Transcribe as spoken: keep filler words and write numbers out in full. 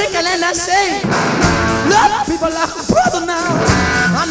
nickel and I say, love people like a brother now. I